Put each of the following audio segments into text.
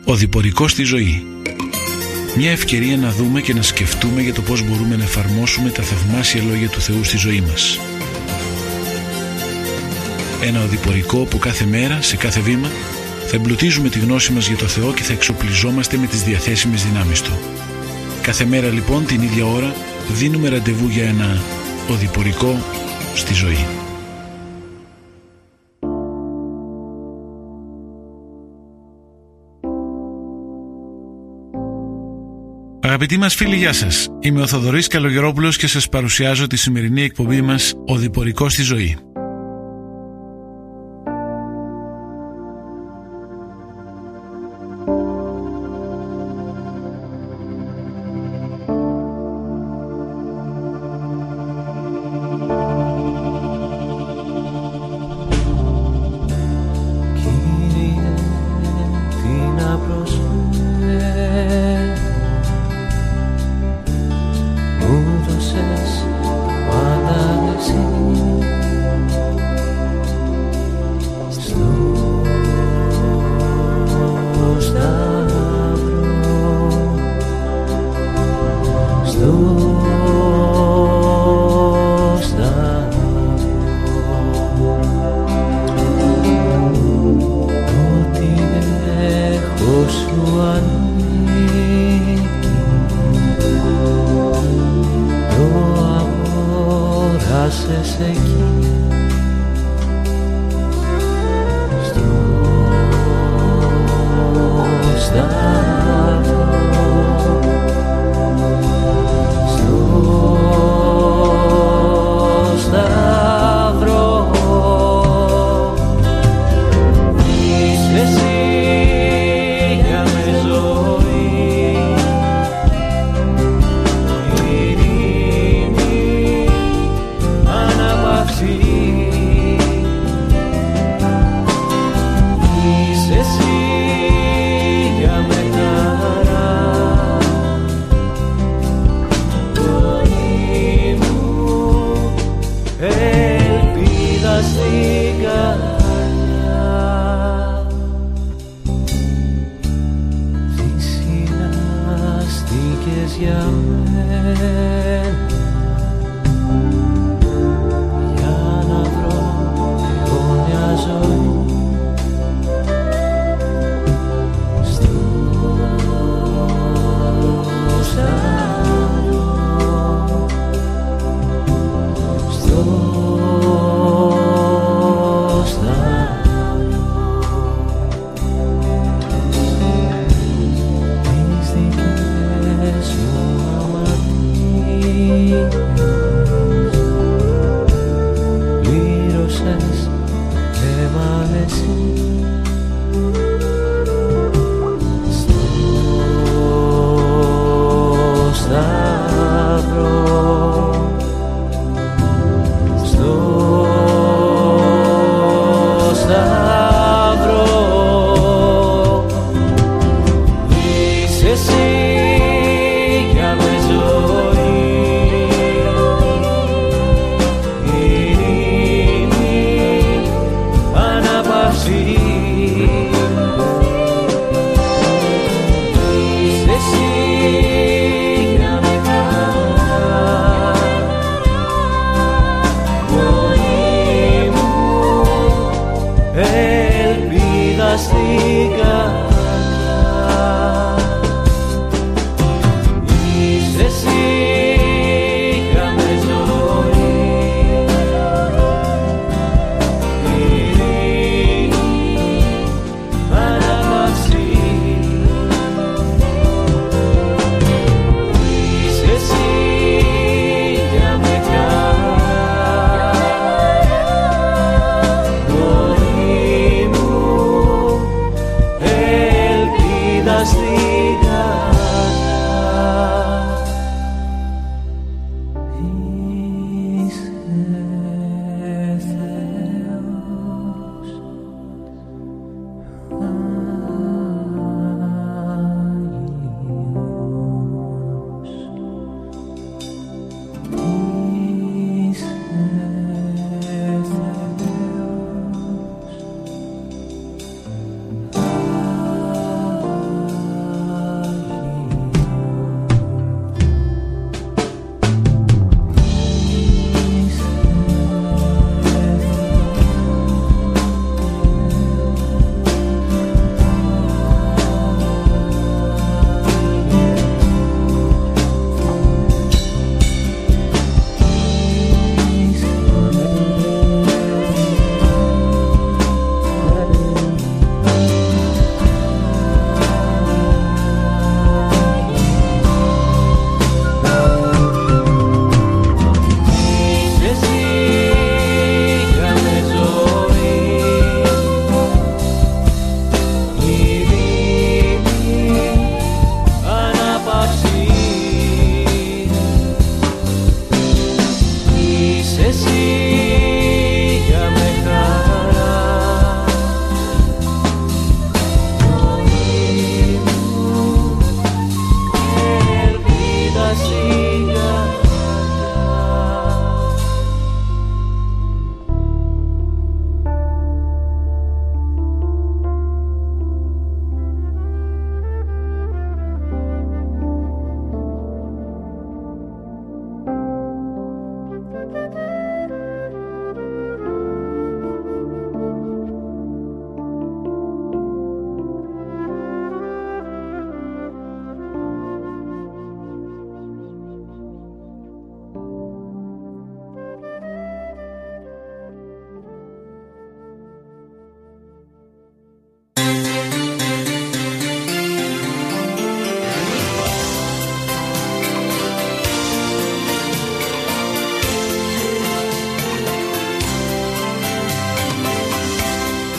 Οδηπορικό στη ζωή. Μια ευκαιρία να δούμε και να σκεφτούμε για το πώς μπορούμε να εφαρμόσουμε τα θαυμάσια λόγια του Θεού στη ζωή μας. Ένα οδηπορικό που κάθε μέρα, σε κάθε βήμα, θα εμπλουτίζουμε τη γνώση μας για το Θεό και θα εξοπλιζόμαστε με τις διαθέσιμες δυνάμεις Του. Κάθε μέρα λοιπόν την ίδια ώρα δίνουμε ραντεβού για ένα οδηπορικό στη ζωή. Αγαπητοί μας φίλοι, γεια σας. Είμαι ο Θοδωρής Καλογερόπουλος και σας παρουσιάζω τη σημερινή εκπομπή μας «Οδηπορικό στη ζωή».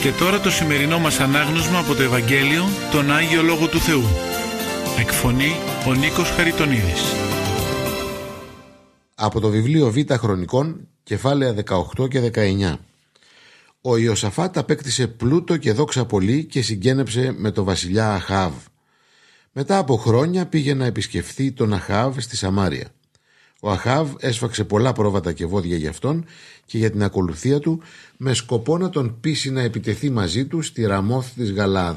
Και τώρα το σημερινό μας ανάγνωσμα από το Ευαγγέλιο, τον Άγιο Λόγο του Θεού. Εκφωνεί ο Νίκος Χαριτονίδης. Από το βιβλίο Β Χρονικών, κεφάλαια 18 και 19. Ο Ιωσαφάτ απέκτησε πλούτο και δόξα πολύ και συγγένεψε με τον βασιλιά Αχάβ. Μετά από χρόνια πήγε να επισκεφθεί τον Αχάβ στη Σαμάρια. Ο Αχάβ έσφαξε πολλά πρόβατα και βόδια για αυτόν και για την ακολουθία του, με σκοπό να τον πείσει να επιτεθεί μαζί του στη Ραμόθ της Γαλαάδ.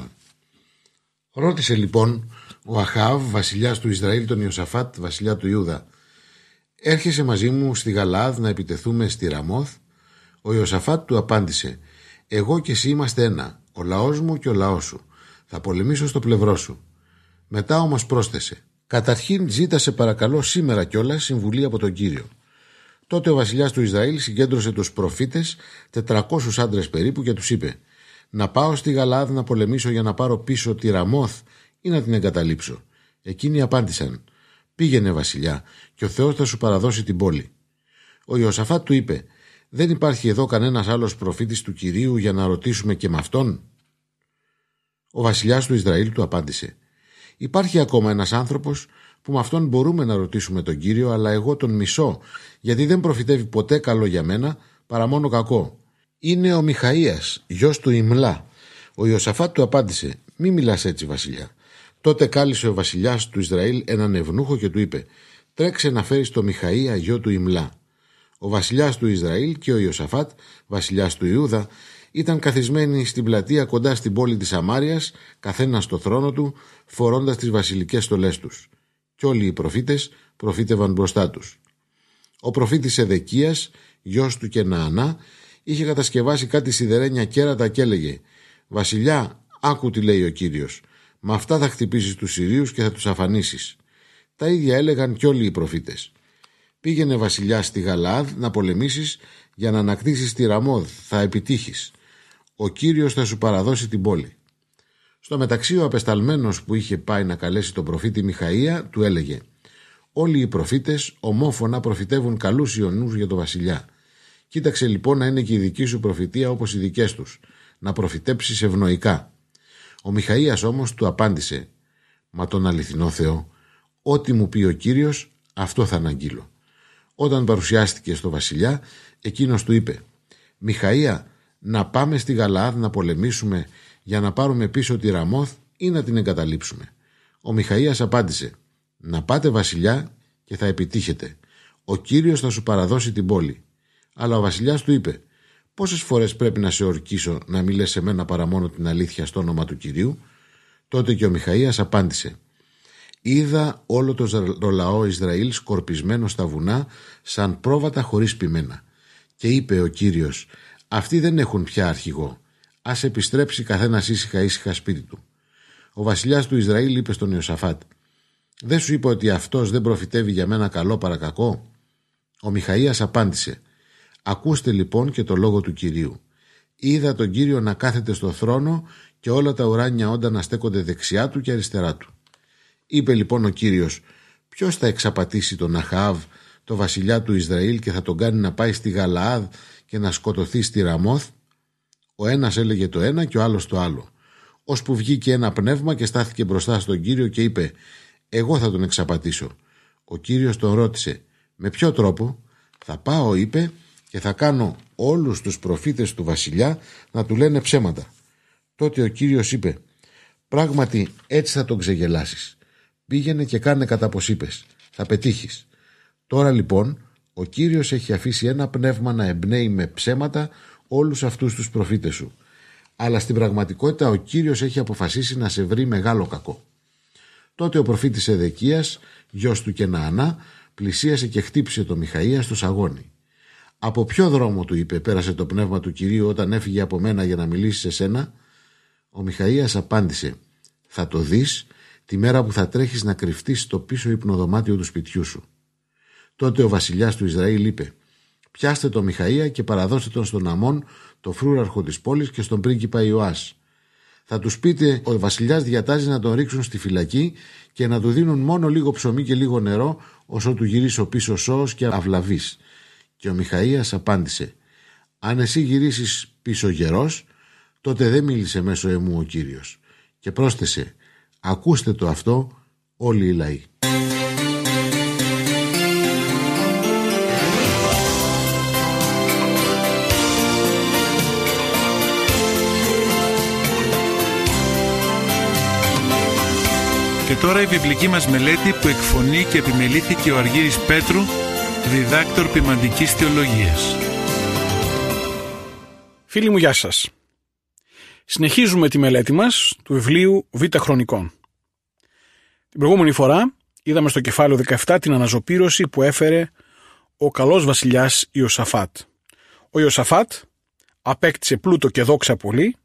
Ρώτησε λοιπόν ο Αχάβ, βασιλιάς του Ισραήλ, τον Ιωσαφάτ, βασιλιά του Ιούδα: «Έρχεσαι μαζί μου στη Γαλαάδ να επιτεθούμε στη Ραμόθ?» Ο Ιωσαφάτ του απάντησε: «Εγώ και εσύ είμαστε ένα, ο λαός μου και ο λαός σου. Θα πολεμήσω στο πλευρό σου». Μετά όμως πρόσθεσε: «Καταρχήν ζήτα σε παρακαλώ σήμερα κιόλας συμβουλή από τον Κύριο». Τότε ο βασιλιάς του Ισραήλ συγκέντρωσε τους προφήτες, 400 άντρες περίπου, και τους είπε: «Να πάω στη Γαλαάδ να πολεμήσω για να πάρω πίσω τη Ραμόθ ή να την εγκαταλείψω?» Εκείνοι απάντησαν: «Πήγαινε βασιλιά, και ο Θεός θα σου παραδώσει την πόλη». Ο Ιωσαφάτ του είπε: «Δεν υπάρχει εδώ κανένας άλλος προφήτης του Κυρίου για να ρωτήσουμε και με αυτόν?» Ο βασιλιάς του Ισραήλ του απάντησε: «Υπάρχει ακόμα ένας άνθρωπος που με αυτόν μπορούμε να ρωτήσουμε τον Κύριο, αλλά εγώ τον μισώ, γιατί δεν προφητεύει ποτέ καλό για μένα, παρά μόνο κακό. Είναι ο Μιχαΐας, γιος του Ιμλά». Ο Ιωσαφάτ του απάντησε: «Μη μιλάς έτσι, βασιλιά». Τότε κάλεσε ο βασιλιάς του Ισραήλ έναν ευνούχο και του είπε: «Τρέξε να φέρεις το Μιχαΐα, γιο του Ιμλά». Ο βασιλιάς του Ισραήλ και ο Ιωσαφάτ, βασιλιάς του Ιούδα, ήταν καθισμένοι στην πλατεία κοντά στην πόλη της Σαμάριας, καθένας στο θρόνο του, φορώντας τις βασιλικές στολές τους. Κι όλοι οι προφήτες προφήτευαν μπροστά τους. Ο προφήτης Εδεκίας, γιος του Κεναανά, είχε κατασκευάσει κάτι σιδερένια κέρατα και έλεγε: «Βασιλιά, άκου τι λέει ο Κύριος. Με αυτά θα χτυπήσεις τους Συρίους και θα τους αφανίσεις». Τα ίδια έλεγαν κι όλοι οι προφήτες. «Πήγαινε βασιλιά στη Γαλαάδ να πολεμήσεις για να ανακτήσεις τη Ραμόθ, θα επιτύχεις. Ο Κύριος θα σου παραδώσει την πόλη». Στο μεταξύ ο απεσταλμένος που είχε πάει να καλέσει τον προφήτη Μιχαΐα του έλεγε: «Όλοι οι προφήτες ομόφωνα προφητεύουν καλούς ιονούς για τον βασιλιά. Κοίταξε λοιπόν να είναι και η δική σου προφητεία όπως οι δικές τους, να προφητέψεις ευνοϊκά». Ο Μιχαΐας όμως του απάντησε: «Μα τον αληθινό Θεό, ό,τι μου πει ο Κύριος, αυτό θα αναγγείλω». Όταν παρουσιάστηκε στο βασιλιά, εκείνος του είπε: «Μιχαΐα, να πάμε στη Γαλαάδ να πολεμήσουμε για να πάρουμε πίσω τη Ραμόθ ή να την εγκαταλείψουμε?» Ο Μιχαΐας απάντησε: «Να πάτε βασιλιά και θα επιτύχετε. Ο Κύριος θα σου παραδώσει την πόλη». Αλλά ο βασιλιάς του είπε: «Πόσες φορές πρέπει να σε ορκίσω να μη λες σε μένα παρά μόνο την αλήθεια στο όνομα του Κυρίου?» Τότε και ο Μιχαΐας απάντησε: «Είδα όλο το λαό Ισραήλ σκορπισμένο στα βουνά σαν πρόβατα χωρίς ποιμένα. Και είπε ο Κύριος: αυτοί δεν έχουν πια αρχηγό. Ας επιστρέψει καθένας ήσυχα σπίτι του». Ο βασιλιάς του Ισραήλ είπε στον Ιωσαφάτ: «Δεν σου είπα ότι αυτός δεν προφητεύει για μένα καλό παρά κακό?» Ο Μιχαΐας απάντησε: «Ακούστε λοιπόν και το λόγο του Κυρίου. Είδα τον Κύριο να κάθεται στο θρόνο και όλα τα ουράνια όντα να στέκονται δεξιά του και αριστερά του». Είπε λοιπόν ο Κύριος: «Ποιος θα εξαπατήσει τον Αχάβ, το βασιλιά του Ισραήλ, και θα τον κάνει να πάει στη Γαλαάδ και να σκοτωθεί στη Ραμόθ?» Ο ένας έλεγε το ένα και ο άλλος το άλλο, ώσπου βγήκε ένα πνεύμα και στάθηκε μπροστά στον Κύριο και είπε: «Εγώ θα τον εξαπατήσω». Ο Κύριος τον ρώτησε: «Με ποιο τρόπο?» «Θα πάω», είπε, «και θα κάνω όλους τους προφήτες του βασιλιά να του λένε ψέματα». Τότε ο Κύριος είπε: «Πράγματι έτσι θα τον ξεγελάσεις. Πήγαινε και κάνε κατά πως είπες. Θα πετύχεις». Τώρα λοιπόν ο Κύριος έχει αφήσει ένα πνεύμα να εμπνέει με ψέματα όλους αυτούς τους προφήτες σου. Αλλά στην πραγματικότητα ο Κύριος έχει αποφασίσει να σε βρει μεγάλο κακό. Τότε ο προφήτης Εδεκίας, γιος του Κεναανά, πλησίασε και χτύπησε το Μιχαΐα στο σαγόνι. «Από ποιο δρόμο», του είπε, «πέρασε το πνεύμα του Κυρίου όταν έφυγε από μένα για να μιλήσει σε σένα?» Ο Μιχαΐας απάντησε: «Θα το δεις τη μέρα που θα τρέχεις να κρυφτείς στο πίσω υπνοδωμάτιο του σπιτιού σου». Τότε ο βασιλιάς του Ισραήλ είπε: «Πιάστε το Μιχαΐα και παραδώστε τον στον Αμών, το φρούραρχο της πόλης, και στον πρίγκιπα Ιωάς. Θα τους πείτε: ο βασιλιάς διατάζει να τον ρίξουν στη φυλακή και να του δίνουν μόνο λίγο ψωμί και λίγο νερό, όσο του γυρίσω πίσω σώος και αυλαβής». Και ο Μιχαΐας απάντησε: «Αν εσύ γυρίσεις πίσω γερός, Τότε δεν μίλησε μέσω εμού ο Κύριος και πρόσθεσε: ακούστε το αυτό όλοι οι λαοί. Και τώρα η βιβλική μας μελέτη που εκφωνεί και επιμελήθηκε ο Αργύρης Πέτρου, διδάκτορ ποιμαντικής θεολογίας. Φίλοι μου, γεια σας. Συνεχίζουμε τη μελέτη μας του βιβλίου Β' Χρονικών. Την προηγούμενη φορά είδαμε στο κεφάλαιο 17 την αναζωπήρωση που έφερε ο καλός βασιλιάς Ιωσαφάτ. Ο Ιωσαφάτ απέκτησε πλούτο και δόξα πολύ,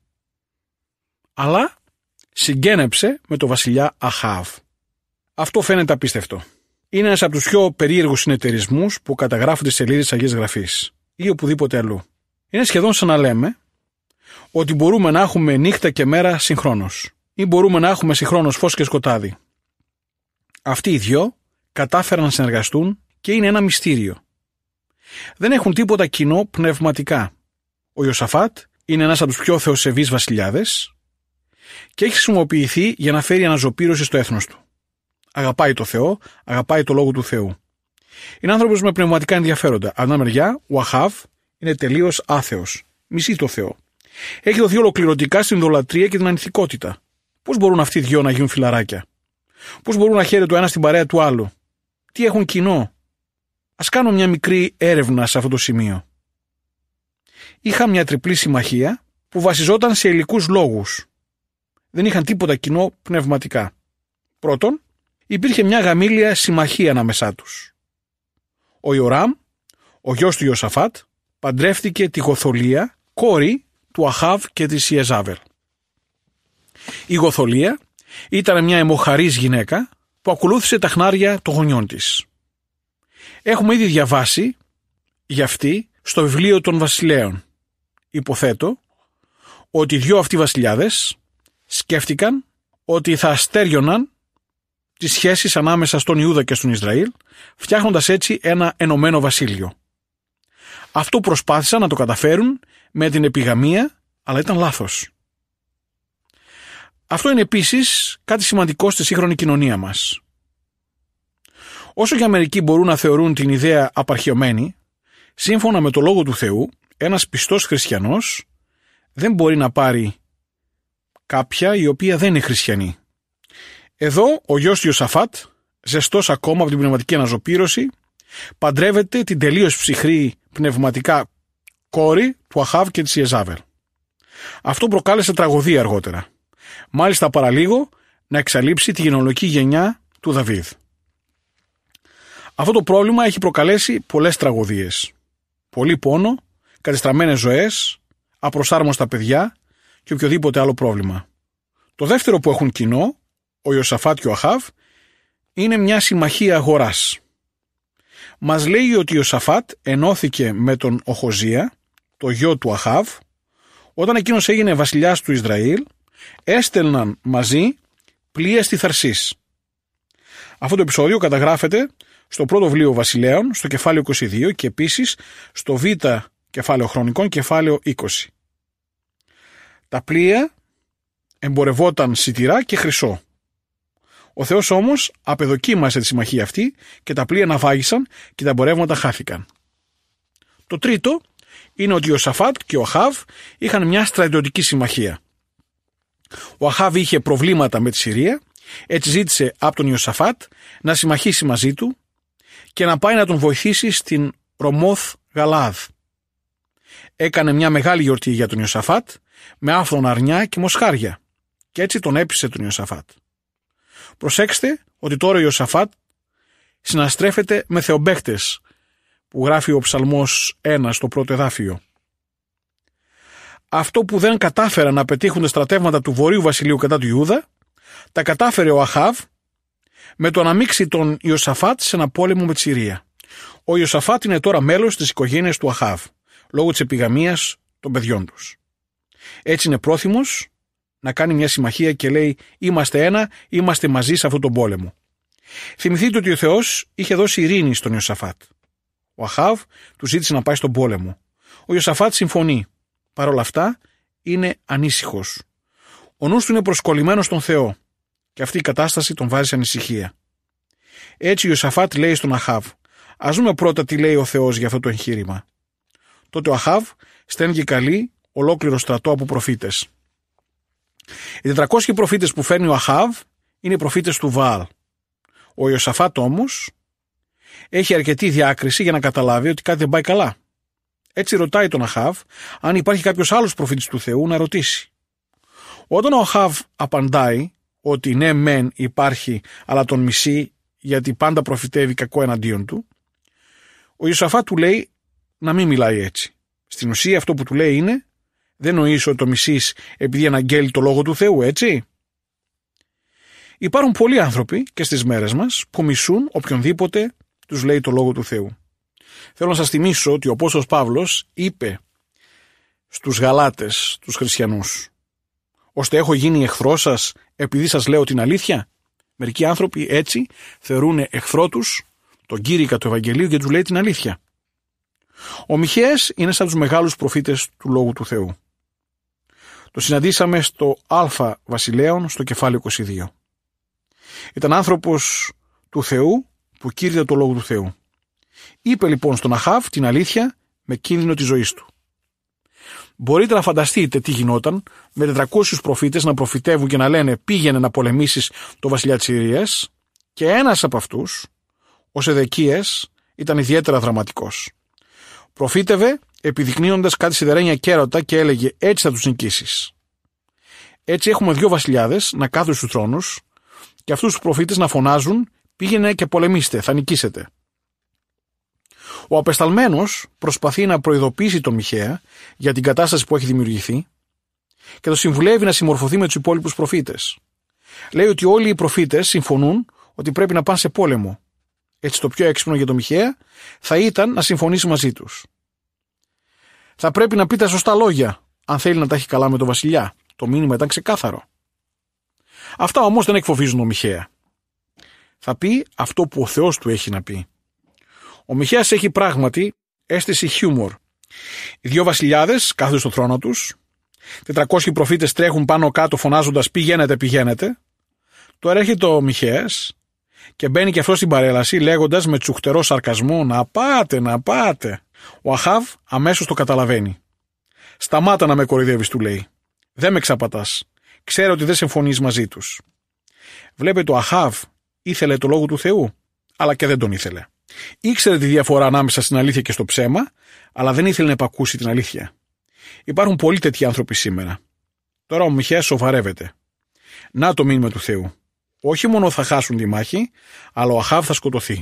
αλλά συγκένεψε με το βασιλιά Αχάβ. Αυτό φαίνεται απίστευτο. Είναι ένας από τους πιο περίεργους συνεταιρισμούς που καταγράφονται σε σελίδες Αγίας Γραφής ή οπουδήποτε αλλού. Είναι σχεδόν σαν να λέμε ότι μπορούμε να έχουμε νύχτα και μέρα συγχρόνως ή μπορούμε να έχουμε συγχρόνως φως και σκοτάδι. Αυτοί οι δυο κατάφεραν να συνεργαστούν και είναι ένα μυστήριο. Δεν έχουν τίποτα κοινό πνευματικά. Ο Ιωσαφάτ είναι ένας από τους πιο θεοσεβείς βασιλιάδες και έχει χρησιμοποιηθεί για να φέρει αναζωπήρωση στο έθνος του. Αγαπάει το Θεό, αγαπάει το Λόγο του Θεού. Είναι άνθρωπος με πνευματικά ενδιαφέροντα. Από την μεριά, ο Αχάβ είναι τελείως άθεος. Μισεί το Θεό. Έχει δοθεί ολοκληρωτικά στην ιδωλατρία και την ανηθικότητα. Πώς μπορούν αυτοί οι δυο να γίνουν φιλαράκια? Πώς μπορούν να χαίρεται το ένα στην παρέα του άλλου? Τι έχουν κοινό? Ας κάνω μια μικρή έρευνα σε αυτό το σημείο. Είχαν μια τριπλή συμμαχία που βασιζόταν σε υλικούς λόγους. Δεν είχαν τίποτα κοινό πνευματικά. Πρώτον, υπήρχε μια γαμήλια συμμαχία ανάμεσά τους. Ο Ιωράμ, ο γιος του Ιωσαφάτ, παντρεύτηκε τη Γοθολία, κόρη του Αχάβ και της Ιεζάβελ. Η Γοθολία ήταν μια αιμοχαρής γυναίκα που ακολούθησε τα χνάρια των γονιών της. Έχουμε ήδη διαβάσει για αυτή στο βιβλίο των βασιλέων. Υποθέτω ότι οι δυο αυτοί βασιλιάδες σκέφτηκαν ότι θα αστέριωναν τις σχέσεις ανάμεσα στον Ιούδα και στον Ισραήλ, φτιάχνοντας έτσι ένα ενωμένο βασίλειο. Αυτό προσπάθησαν να το καταφέρουν με την επιγαμία, αλλά ήταν λάθος. Αυτό είναι επίσης κάτι σημαντικό στη σύγχρονη κοινωνία μας. Όσο και μερικοί μπορούν να θεωρούν την ιδέα απαρχαιωμένη, σύμφωνα με το Λόγο του Θεού, ένας πιστός χριστιανός δεν μπορεί να πάρει κάποια η οποία δεν είναι χριστιανή. Εδώ ο γιος του Ιωσαφάτ, ζεστός ακόμα από την πνευματική αναζωπήρωση, παντρεύεται την τελείως ψυχρή πνευματικά κόρη του Αχάβ και της Ιεζάβελ. Αυτό προκάλεσε τραγωδία αργότερα. Μάλιστα παραλίγο να εξαλείψει τη γενεολογική γενιά του Δαβίδ. Αυτό το πρόβλημα έχει προκαλέσει πολλές τραγωδίες. Πολύ πόνο, κατεστραμμένες ζωές, απροσάρμοστα παιδιά και οποιοδήποτε άλλο πρόβλημα. Το δεύτερο που έχουν κοινό, ο Ιωσαφάτ και ο Αχάβ, είναι μια συμμαχία αγοράς. Μας λέει ότι ο Ιωσαφάτ ενώθηκε με τον Οχοζία, το γιο του Αχάβ, όταν εκείνος έγινε βασιλιάς του Ισραήλ, έστελναν μαζί πλοία στη Θαρσής. Αυτό το επεισόδιο καταγράφεται στο πρώτο βιβλίο Βασιλέων, στο κεφάλαιο 22 και επίσης στο Β' κεφάλαιο Χρονικών, κεφάλαιο 20. Τα πλοία εμπορευόταν σιτηρά και χρυσό. Ο Θεός όμως απεδοκίμασε τη συμμαχία αυτή και τα πλοία ναυάγησαν και τα εμπορεύματα χάθηκαν. Το τρίτο είναι ότι ο Ιωσαφάτ και ο Αχάβ είχαν μια στρατιωτική συμμαχία. Ο Αχάβ είχε προβλήματα με τη Συρία, έτσι ζήτησε από τον Ιωσαφάτ να συμμαχίσει μαζί του και να πάει να τον βοηθήσει στην Ρωμόθ Γαλάδ. Έκανε μια μεγάλη γιορτή για τον Ιωσαφάτ με άφθονα αρνιά και μοσχάρια και έτσι τον έπεισε τον Ιωσαφάτ. Προσέξτε ότι τώρα ο Ιωσαφάτ συναστρέφεται με θεομπαίκτες που γράφει ο Ψαλμός 1 στο πρώτο εδάφιο. Αυτό που δεν κατάφεραν να πετύχουν τα στρατεύματα του Βορείου Βασιλείου κατά του Ιούδα, τα κατάφερε ο Αχάβ με το να μίξει τον Ιωσαφάτ σε ένα πόλεμο με τη Συρία. Ο Ιωσαφάτ είναι τώρα μέλος της οικογένειας του Αχάβ, λόγω της επιγαμίας των παιδιών τους. Έτσι είναι πρόθυμος να κάνει μια συμμαχία και λέει: είμαστε ένα, είμαστε μαζί σε αυτόν τον πόλεμο. Θυμηθείτε ότι ο Θεός είχε δώσει ειρήνη στον Ιωσαφάτ. Ο Αχάβ του ζήτησε να πάει στον πόλεμο. Ο Ιωσαφάτ συμφωνεί. Παρ' όλα αυτά είναι ανήσυχος. Ο νους του είναι προσκολλημένος στον Θεό και αυτή η κατάσταση τον βάζει σε ανησυχία. Έτσι ο Ιωσαφάτ λέει στον Αχάβ: ας δούμε πρώτα τι λέει ο Θεός για αυτό το εγχείρημα. Τότε ο Αχάβ στέλνει και καλεί ολόκληρο στρατό από προφήτες. Οι 400 προφήτες που φέρνει ο Αχάβ είναι οι προφήτες του Βαάλ. Ο Ιωσαφάτ όμως έχει αρκετή διάκριση για να καταλάβει ότι κάτι δεν πάει καλά. Έτσι ρωτάει τον Αχάβ αν υπάρχει κάποιος άλλος προφήτης του Θεού να ρωτήσει. Όταν ο Αχάβ απαντάει ότι ναι μεν υπάρχει αλλά τον μισεί γιατί πάντα προφητεύει κακό εναντίον του, ο Ιωσαφάτ του λέει να μην μιλάει έτσι. Στην ουσία αυτό που του λέει είναι: δεν νοείς ότι το μισείς επειδή αναγγέλει το λόγο του Θεού, έτσι? Υπάρχουν πολλοί άνθρωποι και στις μέρες μας που μισούν οποιονδήποτε τους λέει το λόγο του Θεού. Θέλω να σας θυμίσω ότι ο Απόστολος Παύλος είπε στους Γαλάτες, τους χριστιανούς: ώστε έχω γίνει εχθρός σας επειδή σας λέω την αλήθεια. Μερικοί άνθρωποι έτσι θεωρούν εχθρό τους τον κήρυκα του Ευαγγελίου και τους λέει την αλήθεια. Ο Μιχαίας είναι σαν τους μεγάλους προφήτες του Λόγου του Θεού. Το συναντήσαμε στο Α Βασιλέων στο κεφάλαιο 22. Ήταν άνθρωπος του Θεού που κήρυτε το Λόγο του Θεού. Είπε λοιπόν στον Αχάβ την αλήθεια με κίνδυνο της ζωής του. Μπορείτε να φανταστείτε τι γινόταν με 400 προφήτες να προφητεύουν και να λένε πήγαινε να πολεμήσεις το βασιλιά της Συρίας, και ένας από αυτούς, ο Σεδεκίας, ήταν ιδιαίτερα δραματικός. Προφήτευε επιδεικνύοντας κάτι σιδερένια κέρωτα και έλεγε έτσι θα τους νικήσεις. Έτσι έχουμε 2 βασιλιάδες να κάθουν στους θρόνους και αυτούς τους προφήτες να φωνάζουν πήγαινε και πολεμήστε, θα νικήσετε. Ο απεσταλμένος προσπαθεί να προειδοποιήσει τον Μιχαία για την κατάσταση που έχει δημιουργηθεί και το συμβουλεύει να συμμορφωθεί με τους υπόλοιπους προφήτες. Λέει ότι όλοι οι προφήτες συμφωνούν ότι πρέπει να πάνε σε πόλεμο. Έτσι το πιο έξυπνο για τον Μιχαία θα ήταν να συμφωνήσει μαζί τους. Θα πρέπει να πει τα σωστά λόγια αν θέλει να τα έχει καλά με τον βασιλιά. Το μήνυμα ήταν ξεκάθαρο. Αυτά όμως δεν εκφοβίζουν τον Μιχαία. Θα πει αυτό που ο Θεός του έχει να πει. Ο Μιχαίας έχει πράγματι αίσθηση χιούμορ. Οι 2 βασιλιάδες κάθονται στο θρόνο τους, 400 προφήτες τρέχουν πάνω κάτω φωνάζοντας πηγαίνετε, πηγαίνετε. Τώρα έρχεται ο Μιχαίας και μπαίνει και αυτό στην παρέλαση λέγοντας με τσουχτερό σαρκασμό να πάτε, να πάτε. Ο Αχάβ αμέσως το καταλαβαίνει. Σταμάτα να με κοροϊδεύεις, του λέει. Δεν με ξαπατάς. Ξέρω ότι δεν συμφωνείς μαζί τους. Βλέπετε, ο Αχάβ ήθελε το λόγο του Θεού, αλλά και δεν τον ήθελε. Ήξερε τη διαφορά ανάμεσα στην αλήθεια και στο ψέμα, αλλά δεν ήθελε να επακούσει την αλήθεια. Υπάρχουν πολλοί τέτοιοι άνθρωποι σήμερα. Τώρα ο Μιχαίας σοβαρεύεται. Να το μήνυμα του Θεού. Όχι μόνο θα χάσουν τη μάχη, αλλά ο Αχάβ θα σκοτωθεί.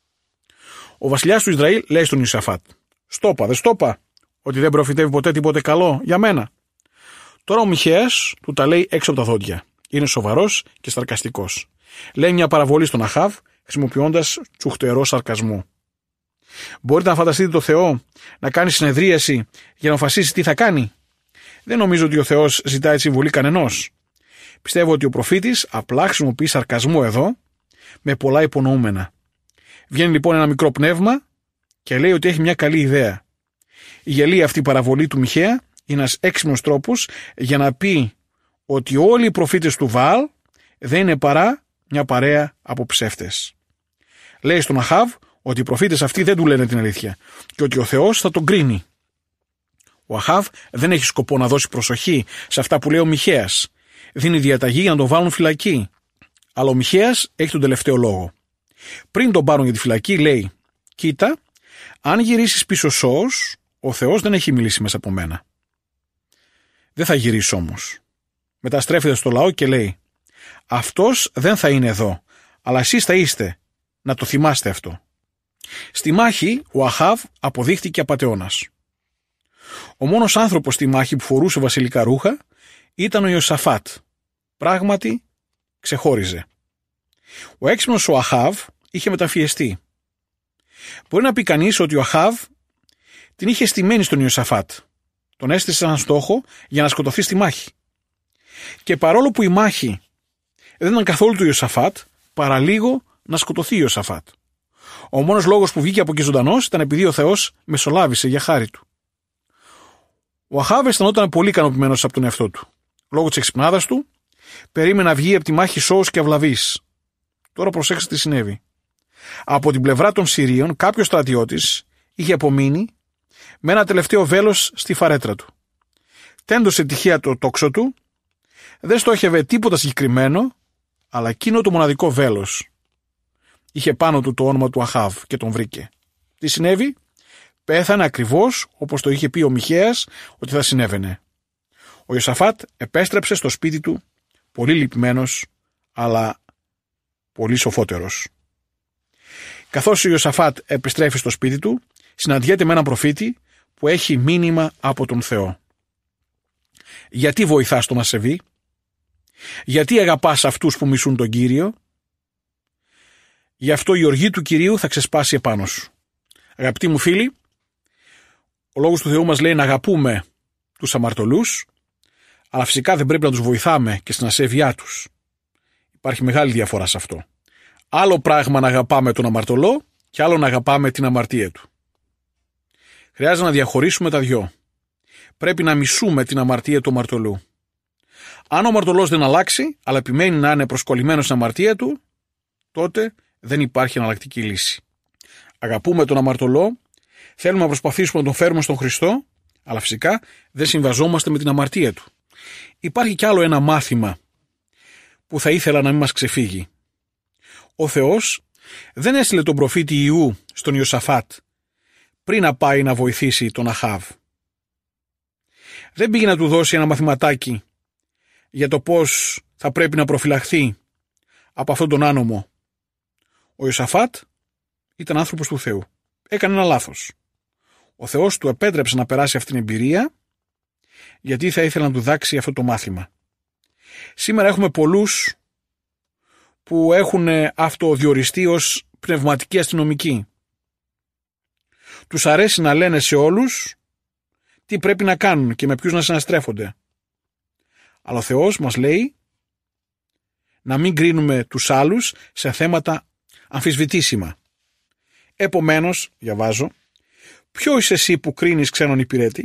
Ο βασιλιάς του Ισραήλ λέει στον Ιωσαφάτ: στόπα, δεν στόπα, ότι δεν προφητεύει ποτέ τίποτε καλό για μένα. Τώρα ο Μιχαίας του τα λέει έξω από τα δόντια. Είναι σοβαρός και σαρκαστικός. Λέει μια παραβολή στον Αχάβ, χρησιμοποιώντας τσουχτερό σαρκασμό. Μπορείτε να φανταστείτε το Θεό να κάνει συνεδρίαση για να αποφασίσει τι θα κάνει? Δεν νομίζω ότι ο Θεός ζητάει συμβουλή κανενός. Πιστεύω ότι ο προφήτης απλά χρησιμοποιεί σαρκασμό εδώ, με πολλά υπονοούμενα. Βγαίνει λοιπόν ένα μικρό πνεύμα και λέει ότι έχει μια καλή ιδέα. Η γελία αυτή παραβολή του Μιχαία είναι ένας έξυπνος τρόπος για να πει ότι όλοι οι προφήτες του Βαάλ δεν είναι παρά μια παρέα από ψεύτες. Λέει στον Αχάβ ότι οι προφήτες αυτοί δεν του λένε την αλήθεια και ότι ο Θεός θα τον κρίνει. Ο Αχάβ δεν έχει σκοπό να δώσει προσοχή σε αυτά που λέει ο Μιχαίας. Δίνει διαταγή για να τον βάλουν φυλακή. Αλλά ο Μιχαίας έχει τον τελευταίο λόγο. Πριν τον πάρουν για τη φυλακή λέει: κοίτα, αν γυρίσεις πίσω σώος, ο Θεός δεν έχει μιλήσει μέσα από μένα. Δεν θα γυρίσει όμως. Μετά στρέφεται στο λαό και λέει: αυτός δεν θα είναι εδώ, αλλά εσείς θα είστε. Να το θυμάστε αυτό. Στη μάχη ο Αχάβ αποδείχτηκε απατεώνας. Ο μόνος άνθρωπος στη μάχη που φορούσε βασιλικά ρούχα ήταν ο Ιωσαφάτ. Πράγματι ξεχώριζε. Ο έξυπνος ο Αχάβ είχε μεταμφιεστεί. Μπορεί να πει κανείς ότι ο Αχάβ την είχε στημένη στον Ιωσαφάτ. Τον έστησε σαν στόχο για να σκοτωθεί στη μάχη. Και παρόλο που η μάχη δεν ήταν καθόλου του Ιωσαφάτ, παραλίγο να σκοτωθεί ο Ιωσαφάτ. Ο μόνος λόγος που βγήκε από εκεί ζωντανός ήταν επειδή ο Θεός μεσολάβησε για χάρη του. Ο Αχάβ αισθανόταν πολύ ικανοποιημένος από τον εαυτό του. Λόγω της εξυπνάδας του, περίμενε να βγει από τη μάχη σώους και αυλαβής. Τώρα προσέξτε τι συνέβη. Από την πλευρά των Συρίων, κάποιος στρατιώτης είχε απομείνει με ένα τελευταίο βέλος στη φαρέτρα του. Τέντωσε τυχαία το τόξο του, δεν στόχευε τίποτα συγκεκριμένο, αλλά εκείνο το μοναδικό βέλος. Είχε πάνω του το όνομα του Αχάβ και τον βρήκε. Τι συνέβη? Πέθανε ακριβώς όπως το είχε πει ο Μιχαίας ότι θα συνέβαινε. Ο Ιωσαφάτ επέστρεψε στο σπίτι του πολύ λυπημένος, αλλά πολύ σοφότερος. Καθώς ο Ιωσαφάτ επιστρέφει στο σπίτι του, συναντιέται με έναν προφήτη που έχει μήνυμα από τον Θεό. Γιατί βοηθάς τον ασεβή? Γιατί αγαπάς αυτούς που μισούν τον Κύριο? Γι' αυτό η οργή του Κυρίου θα ξεσπάσει επάνω σου. Αγαπητοί μου φίλοι, ο λόγος του Θεού μας λέει να αγαπούμε τους αμαρτωλούς, αλλά φυσικά δεν πρέπει να τους βοηθάμε και στην ασέβειά τους. Υπάρχει μεγάλη διαφορά σε αυτό. Άλλο πράγμα να αγαπάμε τον αμαρτωλό και άλλο να αγαπάμε την αμαρτία του. Χρειάζεται να διαχωρίσουμε τα δυο. Πρέπει να μισούμε την αμαρτία του αμαρτωλού. Αν ο αμαρτωλός δεν αλλάξει, αλλά επιμένει να είναι προσκολλημένος στην αμαρτία του, τότε δεν υπάρχει εναλλακτική λύση. Αγαπούμε τον αμαρτωλό, θέλουμε να προσπαθήσουμε να τον φέρουμε στον Χριστό, αλλά φυσικά δεν συμβαζόμαστε με την αμαρτία του. Υπάρχει κι άλλο ένα μάθημα που θα ήθελα να μην μας ξεφύγει. Ο Θεός δεν έστειλε τον προφήτη Ιού στον Ιωσαφάτ πριν να πάει να βοηθήσει τον Αχάβ. Δεν πήγε να του δώσει ένα μαθηματάκι για το πώς θα πρέπει να προφυλαχθεί από αυτόν τον άνομο. Ο Ιωσαφάτ ήταν άνθρωπος του Θεού. Έκανε ένα λάθος. Ο Θεός του επέτρεψε να περάσει αυτήν την εμπειρία, γιατί θα ήθελε να του δάξει αυτό το μάθημα. Σήμερα έχουμε πολλούς που έχουν αυτοδιοριστεί ως πνευματικοί αστυνομικοί. Τους αρέσει να λένε σε όλους τι πρέπει να κάνουν και με ποιους να συναστρέφονται. Αλλά ο Θεός μας λέει να μην κρίνουμε τους άλλους σε θέματα αμφισβητήσιμα. Επομένως, διαβάζω, ποιο είσαι εσύ που κρίνεις ξένον υπηρέτη?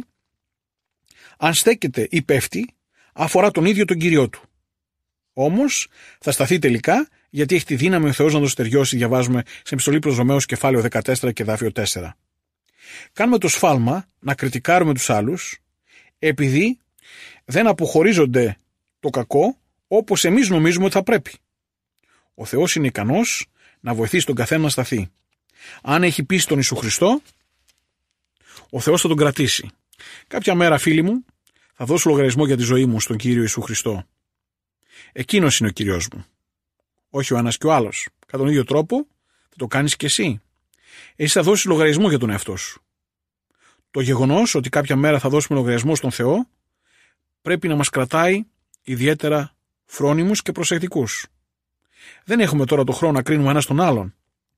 Αν στέκεται ή πέφτει, αφορά τον ίδιο τον Κυριό του. Όμως θα σταθεί τελικά, γιατί έχει τη δύναμη ο Θεός να το στεριώσει, διαβάζουμε σε επιστολή προς Ρωμαίους κεφάλαιο 14 και εδάφιο 4. Κάνουμε το σφάλμα να κριτικάρουμε τους άλλους, επειδή δεν αποχωρίζονται το κακό όπως εμείς νομίζουμε ότι θα πρέπει. Ο Θεός είναι ικανός να βοηθήσει τον καθένα να σταθεί. Αν έχει πείσει τον Ιησού Χριστό, ο Θεός θα τον κρατήσει. Κάποια μέρα, φίλοι μου, θα δώσω λογαριασμό για τη ζωή μου στον Κύριο Ιησού Χριστό. Εκείνος είναι ο Κύριος μου. Όχι ο ένας και ο άλλος. Κατά τον ίδιο τρόπο θα το κάνεις και εσύ. Εσύ θα δώσεις λογαριασμό για τον εαυτό σου. Το γεγονός ότι κάποια μέρα θα δώσουμε λογαριασμό στον Θεό πρέπει να μας κρατάει ιδιαίτερα φρόνιμους και προσεκτικούς. Δεν έχουμε τώρα το χρόνο να κρίνουμε ένας τον άλλον.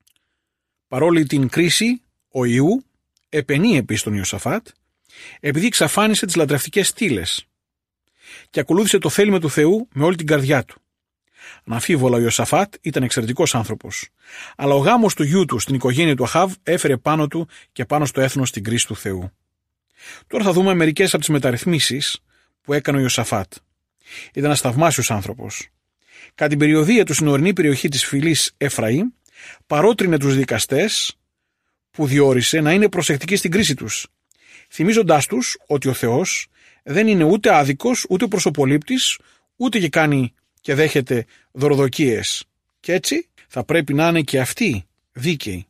Παρόλη την κρίση, ο Ιού επενεί επίσης τον Ιωσαφάτ, επειδή εξαφάνισε τις λατρευτικές στήλες και ακολούθησε το θέλημα του Θεού με όλη την καρδιά του. Αναμφίβολα ο Ιωσαφάτ ήταν εξαιρετικός άνθρωπος, αλλά ο γάμος του γιού του στην οικογένεια του Αχάβ έφερε πάνω του και πάνω στο έθνος την κρίση του Θεού. Τώρα θα δούμε μερικές από τις μεταρρυθμίσεις που έκανε ο Ιωσαφάτ. Ήταν ένας θαυμάσιος άνθρωπος. Κατά την περιοδία του στην ορεινή περιοχή της φυλής Εφραήμ, παρότρινε τους δικαστές που διόρισε να είναι προσεκτικοί στην κρίση τους, θυμίζοντάς τους ότι ο Θεός δεν είναι ούτε άδικος, ούτε προσωπολήπτης, ούτε και κάνει και δέχεται δωροδοκίες. Και έτσι θα πρέπει να είναι και αυτοί δίκαιοι.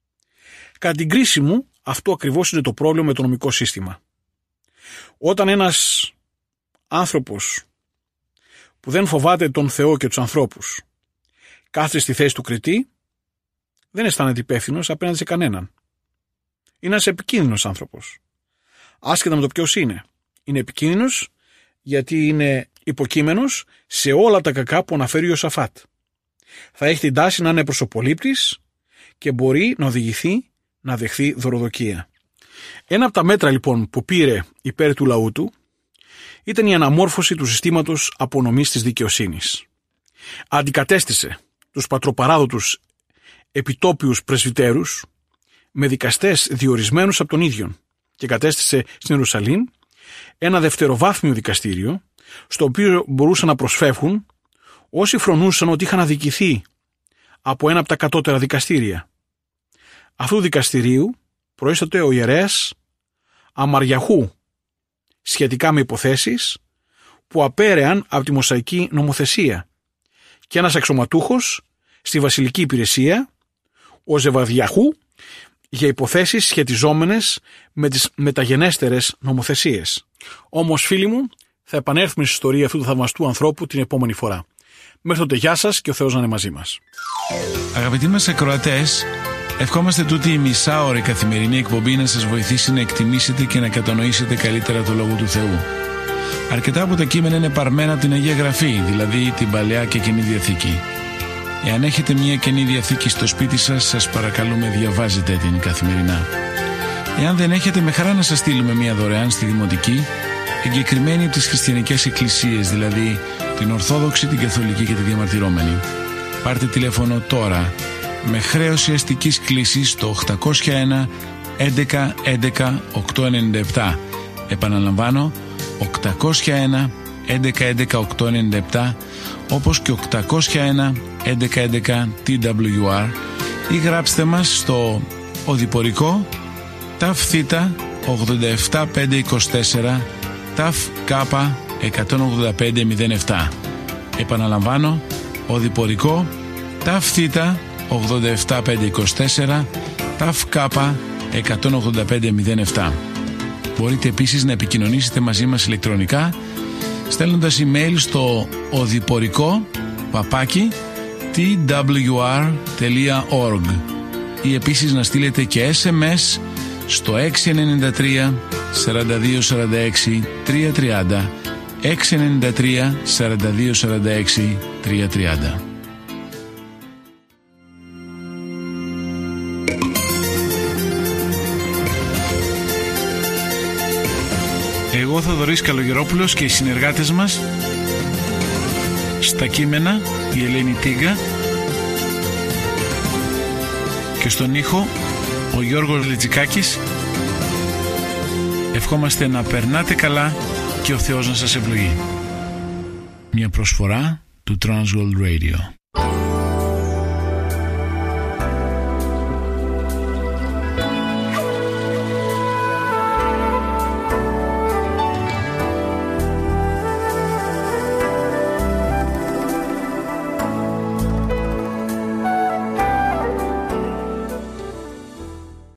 Κατά την κρίση μου, αυτό ακριβώς είναι το πρόβλημα με το νομικό σύστημα. Όταν ένας άνθρωπος που δεν φοβάται τον Θεό και τους ανθρώπους κάθεται στη θέση του κριτή, δεν αισθάνεται υπεύθυνος απέναντι σε κανέναν. Είναι ένας επικίνδυνος άνθρωπος. Άσχετα με το ποιος είναι. Είναι επικίνδυνος γιατί είναι υποκείμενος σε όλα τα κακά που αναφέρει ο Ιωσαφάτ. Θα έχει την τάση να είναι προσωπολήπτης και μπορεί να οδηγηθεί να δεχθεί δωροδοκία. Ένα από τα μέτρα λοιπόν που πήρε υπέρ του λαού του ήταν η αναμόρφωση του συστήματος απονομής της δικαιοσύνης. Αντικατέστησε τους πατροπαράδοτους επιτόπιους πρεσβυτέρους με δικαστές διορισμένους από τον ίδιον και κατέστησε στην Ιερουσαλήμ ένα δευτεροβάθμιο δικαστήριο, στο οποίο μπορούσαν να προσφεύγουν όσοι φρονούσαν ότι είχαν αδικηθεί από ένα από τα κατώτερα δικαστήρια. Αυτού του δικαστηρίου προείσταται ο ιερέας Αμαριαχού σχετικά με υποθέσεις που απέρεαν από τη Μωσαϊκή νομοθεσία και ένας αξιωματούχος στη βασιλική υπηρεσία, ο Ζεβαδιαχού, για υποθέσεις σχετιζόμενες με τις μεταγενέστερες νομοθεσίες. Όμως, φίλοι μου, θα επανέλθουμε στην ιστορία αυτού του θαυμαστού ανθρώπου την επόμενη φορά. Μέχρι τότε, γεια σας και ο Θεός να είναι μαζί μας. Αγαπητοί μας ακροατές, ευχόμαστε τούτη η μισάωρη καθημερινή εκπομπή να σας βοηθήσει να εκτιμήσετε και να κατανοήσετε καλύτερα το Λόγο του Θεού. Αρκετά από τα κείμενα είναι παρμένα από την Αγία Γραφή, δηλαδή την Παλαιά και Καινή Διαθήκη. Εάν έχετε μια Καινή Διαθήκη στο σπίτι σας, σας παρακαλούμε διαβάζετε την καθημερινά. Εάν δεν έχετε, με χαρά να σας στείλουμε μια δωρεάν στη Δημοτική, εγκεκριμένη από τις χριστιανικές εκκλησίες, δηλαδή την Ορθόδοξη, την Καθολική και τη Διαμαρτυρόμενη. Πάρτε τηλέφωνο τώρα με χρέωση αστικής κλήσης στο 801 11 11 897. Επαναλαμβάνω, 801 11 11 897, όπως και 801 11 11 TWR, ή γράψτε μας στο οδηπορικό ΤΑΦ Θ 87524 ΤΑΦ Κ 18507. Επαναλαμβάνω, οδηπορικό ΤΑΦ Θ 87524 ΤΑΦ Κ 18507. Μπορείτε επίσης να επικοινωνήσετε μαζί μας ηλεκτρονικά στέλνοντας email στο οδηπορικό@twr.org ή επίσης να στείλετε και SMS στο 693 42 46 330, 693 42 46 330. Εγώ Θοδωρής Καλογερόπουλος και οι συνεργάτες μας στα κείμενα η Ελένη Τίγκα και στον ήχο ο Γιώργος Λετζικάκης. Ευχόμαστε να περνάτε καλά και ο Θεός να σας ευλογεί. Μια προσφορά του Transworld Radio.